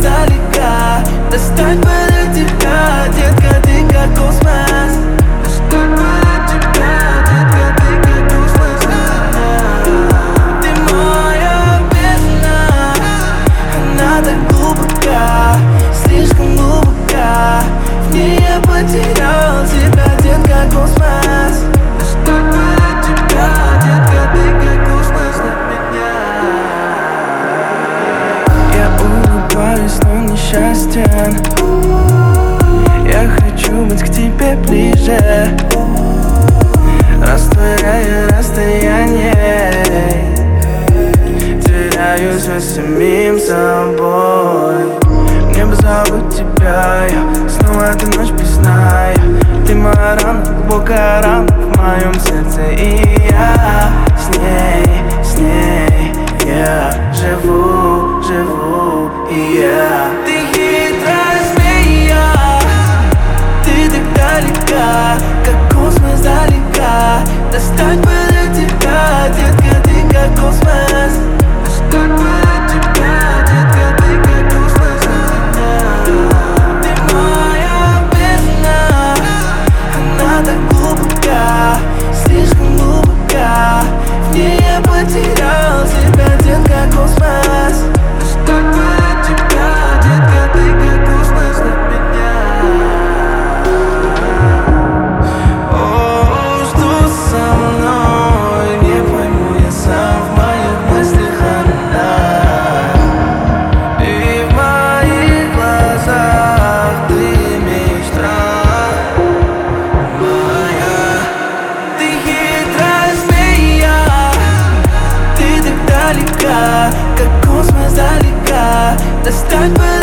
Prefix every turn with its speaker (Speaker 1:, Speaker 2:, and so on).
Speaker 1: издалека. Достать бы до тебя, детка, ты как космос. Достать бы до тебя, детка, ты как космос. Ты моя бездна, она так глубока, слишком глубока. В ней я потерял тебя, детка, космос. Достать бы до тебя, детка, ты как космос для меня. Я улыбаюсь, но несчастен. Я хочу быть к тебе ближе, растворяя расстояние. Теряюсь за самим собой. Мне бы забыть тебя, я снова эту ночь признаю. Ты моя рана, глубокая рана в моем сердце. И я с ней я живу, и я. Ты хитрая змея, ты так далека, как космос далека. Достать бы до тебя, детка, ты как космос. Достать бы до тебя, детка, ты как космос. Ты моя бездна, она так глубока, слишком глубока. В ней я потерял тебя, детка, космос. Достать бы до тебя, детка, ты как космос для меня. О, что со мной, не пойму я сам, в моих мыслях она. И в моих глазах ты мечта моя. Ты хитрая змея, ты так далека, как космос далека. Достать бы